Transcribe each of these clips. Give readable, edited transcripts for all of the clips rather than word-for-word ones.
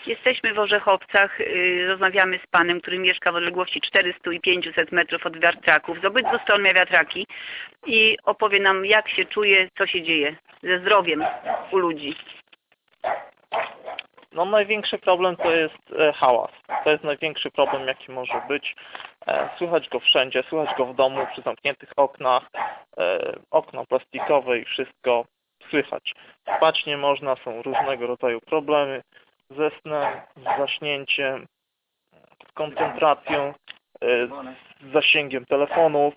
Jesteśmy w Orzechowcach, rozmawiamy z panem, który mieszka w odległości 400 i 500 metrów od wiatraków. Z obydwu stron ma wiatraki i opowie nam, jak się czuje, co się dzieje ze zdrowiem u ludzi. No największy problem to jest hałas. To jest największy problem, jaki może być. Słychać go wszędzie, słychać go w domu, przy zamkniętych oknach, okno plastikowe i wszystko słychać. Spać nie można, są różnego rodzaju problemy ze snem, z zaśnięciem, z koncentracją, z zasięgiem telefonów,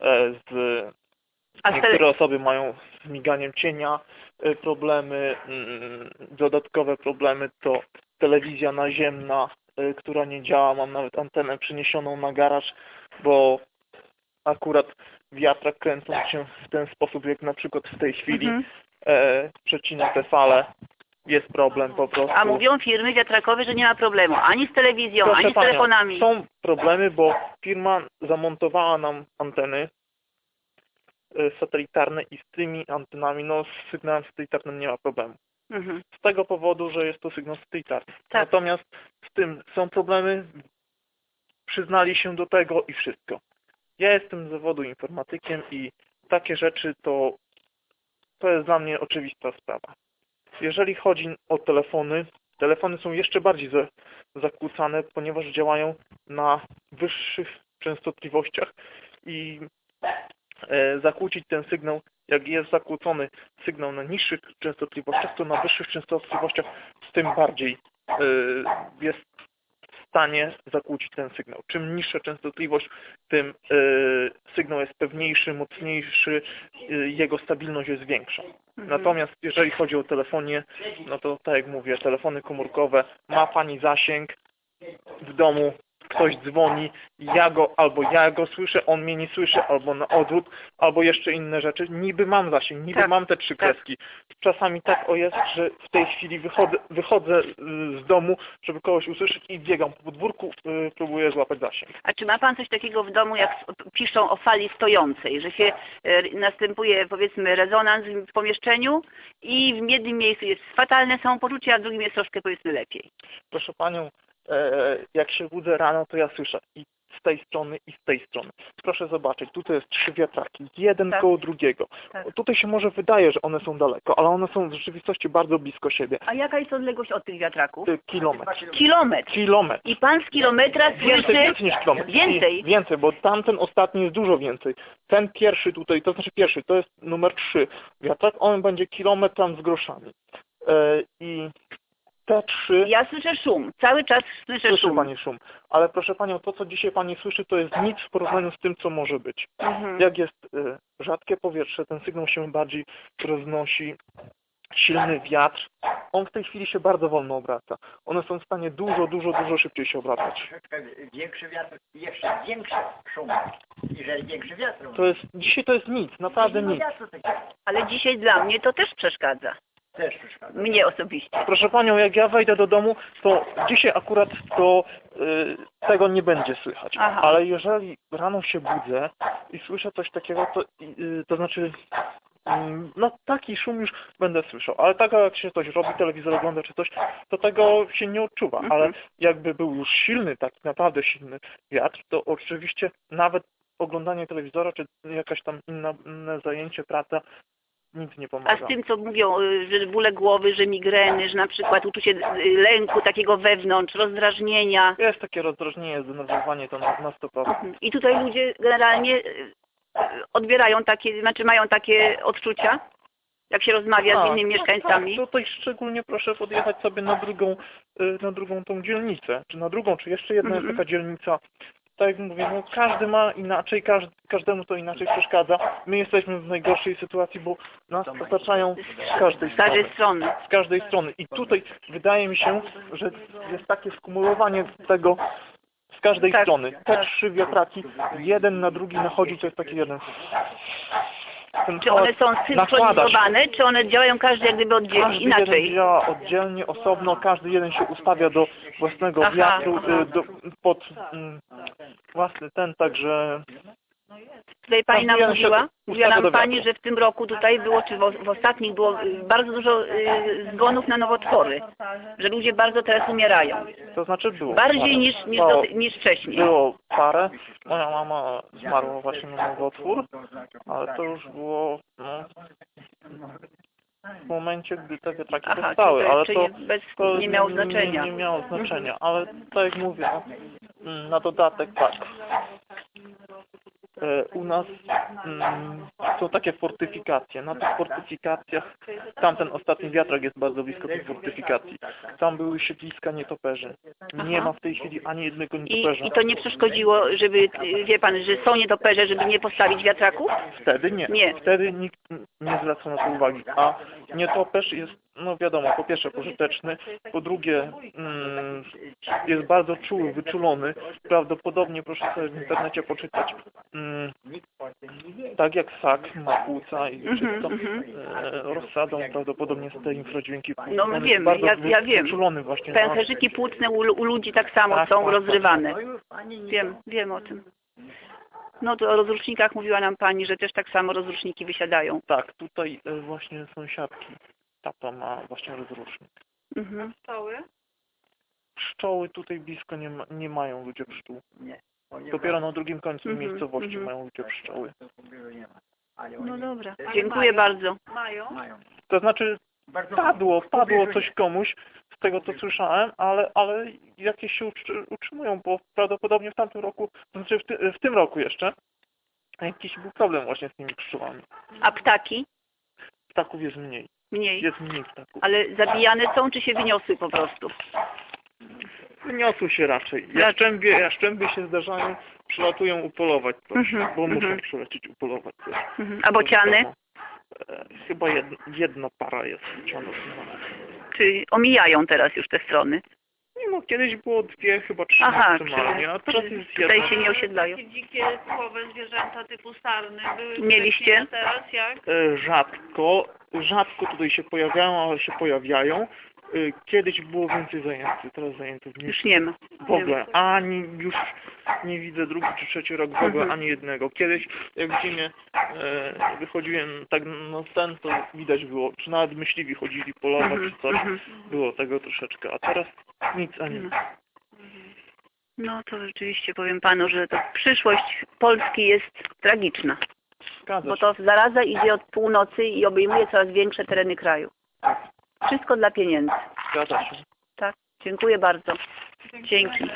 niektóre osoby mają z miganiem cienia problemy, dodatkowe problemy to telewizja naziemna, która nie działa, mam nawet antenę przeniesioną na garaż, bo akurat wiatrak kręcąc się w ten sposób, jak na przykład w tej chwili przecina te fale, jest problem po prostu. A mówią firmy wiatrakowe, że nie ma problemu ani z telewizją, Proszę ani z telefonami. Są problemy, bo firma zamontowała nam anteny satelitarne i z tymi antenami, no z sygnałem satelitarnym nie ma problemu. Z tego powodu, że jest to sygnał satelitarny. Tak. Natomiast z tym są problemy, przyznali się do tego i wszystko. Ja jestem z zawodu informatykiem i takie rzeczy to jest dla mnie oczywista sprawa. Jeżeli chodzi o telefony, telefony są jeszcze bardziej zakłócane, ponieważ działają na wyższych częstotliwościach i zakłócić ten sygnał, jak jest zakłócony sygnał na niższych częstotliwościach, to na wyższych częstotliwościach tym bardziej jest w stanie zakłócić ten sygnał. Czym niższa częstotliwość, tym sygnał jest pewniejszy, mocniejszy, jego stabilność jest większa. Natomiast jeżeli chodzi o telefonie, no to tak jak mówię, telefony komórkowe, ma Pani zasięg w domu, ktoś dzwoni, albo ja go słyszę, on mnie nie słyszy, albo na odwrót, albo jeszcze inne rzeczy. Niby mam zasięg, niby mam te 3 kreski. Czasami tak jest, że w tej chwili wychodzę z domu, żeby kogoś usłyszeć i biegam po podwórku, próbuję złapać zasięg. A czy ma pan coś takiego w domu, jak piszą o fali stojącej, że się następuje, powiedzmy, rezonans w pomieszczeniu i w jednym miejscu jest fatalne samopoczucie, a w drugim jest troszkę, powiedzmy, lepiej? Proszę Panią, jak się budzę rano, to ja słyszę i z tej strony, i z tej strony. Proszę zobaczyć, tutaj jest 3 wiatraki, jeden koło drugiego. Tutaj się może wydaje, że one są daleko, ale one są w rzeczywistości bardzo blisko siebie. A jaka jest odległość od tych wiatraków? Kilometr. Kilometr. I pan z kilometra słyszy... Więcej niż kilometr. Więcej, bo tamten ostatni jest dużo więcej. Ten pierwszy tutaj, to znaczy pierwszy, to jest numer 3 wiatrak, on będzie kilometr tam z groszami. I te 3... Ja słyszę szum, cały czas słyszę szum. Pani szum. Ale proszę Panią, to co dzisiaj Pani słyszy, to jest nic w porównaniu z tym, co może być. Jak jest rzadkie powietrze, ten sygnał się bardziej roznosi, silny wiatr, on w tej chwili się bardzo wolno obraca. One są w stanie dużo szybciej się obracać. Większy wiatr, jeszcze większy szum. Jeżeli większy wiatr. Dzisiaj to jest nic, naprawdę nic. Ale dzisiaj dla mnie to też przeszkadza. Też przeszkadza. Mnie osobiście. Proszę Panią, jak ja wejdę do domu, to dzisiaj akurat tego nie będzie słychać. Ale jeżeli rano się budzę i słyszę coś takiego, to znaczy no taki szum już będę słyszał. Ale tak jak się coś robi, telewizor ogląda czy coś, to tego się nie odczuwa. Ale jakby był już silny, taki naprawdę silny wiatr, to oczywiście nawet oglądanie telewizora, czy jakaś tam inne zajęcie, praca, nic nie pomaga. A z tym, co mówią, że bóle głowy, że migreny, że na przykład uczucie lęku takiego wewnątrz, rozdrażnienia. Jest takie rozdrażnienie, zdenerwowanie to na 100%. I tutaj ludzie generalnie odbierają takie, znaczy mają takie odczucia, jak się rozmawia z innymi mieszkańcami. Tutaj szczególnie proszę podjechać sobie na drugą tą dzielnicę, czy na drugą, czy jeszcze jedna jest taka dzielnica. Tak jak mówię, no każdy ma inaczej, każdemu to inaczej przeszkadza. My jesteśmy w najgorszej sytuacji, bo nas otaczają z każdej strony. Z każdej strony. I tutaj wydaje mi się, że jest takie skumulowanie tego z każdej strony. Te 3 wiatraki, jeden na drugi nachodzi, to jest taki jeden. Czy one są synchronizowane, czy one działają każdy jak gdyby oddzielnie, inaczej? Każdy jeden działa oddzielnie, osobno, każdy jeden się ustawia do własnego wiatru, pod własny także Tutaj pani nam Zastanawiam się, mówiła, ustawę mówiła nam do pani, wiatru. że w tym roku tutaj było, czy w ostatnich było bardzo dużo zgonów na nowotwory. Że ludzie bardzo teraz umierają. To znaczy było. Bardziej niż wcześniej. Było parę. Moja mama zmarła właśnie na nowotwór, ale to już było w momencie, gdy te wiatraki Aha, powstały, czyli to ale jeszcze to nie miało znaczenia. Nie miało znaczenia, ale tak jak mówię, na dodatek tak. U nas są takie fortyfikacje. Na tych fortyfikacjach, tamten ostatni wiatrak jest bardzo blisko tych fortyfikacji. Tam były siedliska nietoperzy. Nie ma w tej chwili ani jednego nietoperza. I to nie przeszkodziło, żeby, wie pan, że są nietoperze, żeby nie postawić wiatraków? Wtedy nie. Nie. Wtedy nikt nie zwraca na to uwagi. A nietoperz jest, no wiadomo, po pierwsze pożyteczny, po drugie jest bardzo czuły, wyczulony. Prawdopodobnie, proszę sobie w internecie poczytać, tak jak sak ma płuca i wszystko, rozsadą prawdopodobnie z tej infradźwięki płuc. No On jest wiemy, bardzo ja wiem. wyczulony właśnie na... Pęcherzyki płucne u ludzi tak samo Tak, są tak, tak. rozrywane. Wiem o tym. No to o rozrusznikach mówiła nam pani, że też tak samo rozruszniki wysiadają. Tak, tutaj właśnie sąsiadki. Tata ma właśnie rozrusznik. Pszczoły tutaj blisko nie mają ludzie pszczół. Dopiero na drugim końcu miejscowości mają ludzie pszczoły. No dobra. Dziękuję bardzo. To znaczy padło coś komuś, z tego co słyszałem, ale jakieś się utrzymują, bo prawdopodobnie w tamtym roku, to znaczy w tym roku jeszcze, jakiś był problem właśnie z tymi pszczołami. A ptaki? Ptaków jest mniej. Mniej. Jest mniej ptaków. Ale zabijane są, czy się wyniosły po prostu? Wyniosły się raczej. Jaszczębie się zdarzają, przylatują upolować coś, bo muszą przylecieć upolować coś. A bociany? Chyba jedna para jest bocianów. Czy omijają teraz już te strony? Nie no, kiedyś było dwie, chyba trzy maksymalnie, a teraz jest tutaj jedna. się nie osiedlają. Dzikie, typowe zwierzęta typu sarny były Mieliście? a teraz jak? Rzadko tutaj się pojawiają, ale się pojawiają. Kiedyś było więcej zajętych, teraz zajętych nie. Już nie ma. W ogóle, ani już nie widzę drugi czy trzeci rok w ogóle ani jednego. Kiedyś jak w zimie wychodziłem tak na ten, to widać było, czy nawet myśliwi chodzili polować czy coś, było tego troszeczkę, a teraz nic ani nic. No to rzeczywiście powiem panu, że to przyszłość Polski jest tragiczna. Zgadza Bo się. to zaraza idzie od północy i obejmuje coraz większe tereny kraju. Wszystko dla pieniędzy. Zgadza się. Tak, dziękuję bardzo. Dzięki.